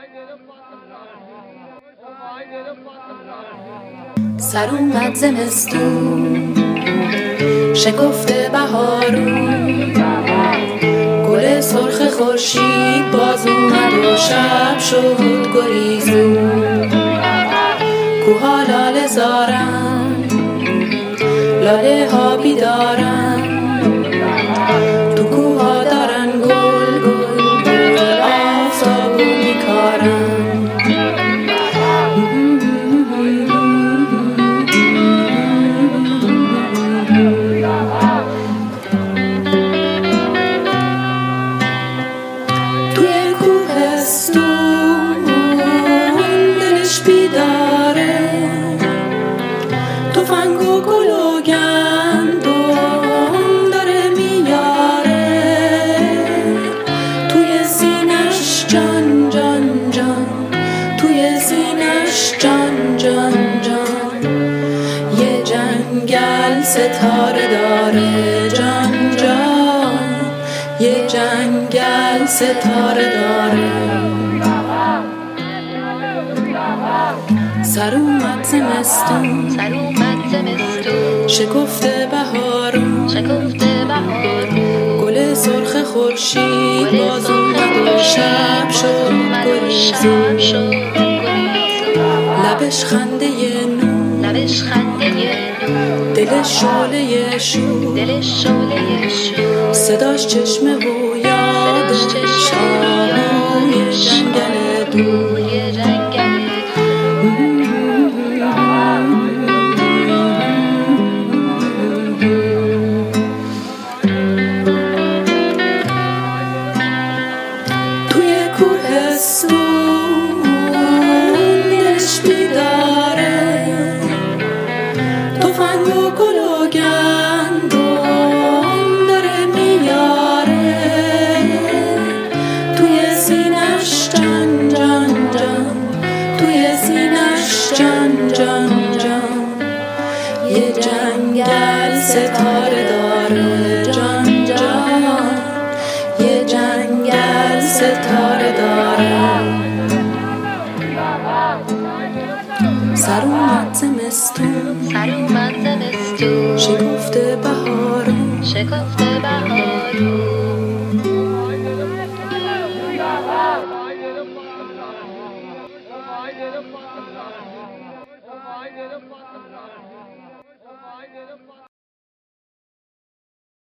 سر اومد زمستون، شکفته بهارون، گل سرخ خورشید باز اومد و شب شد گریزون. کوها لاله زارن، لاله ها بیدارن، تو کوها دارن گل گل گل آفتابو میکارن. توی کوهستون دلش بیداره، تفنگ و گل و گندم داره میاره، توی سینش جان جان جان، توی سینش جان جان جان. یه جنگل ستاره داره جان جان، یه جنگل ستاره داره. سر اومد زمستون، شکفته بهارون، گل سرخ خورشید باز اومد و شب شد گریزون. لبش خنده نور، دلش شعله شور، صداش چشمه و یادش آهوی جنگل دور. توی کوهستون دلش بیداره، تفنگ و گل و گندم داره میاره، توی سینش جان جان جان، توی سینش جان جان جان. یه جنگل ستاره داره جان جان، یه جنگل ستاره داره. سر اومد زمستون، شکفته بهارون،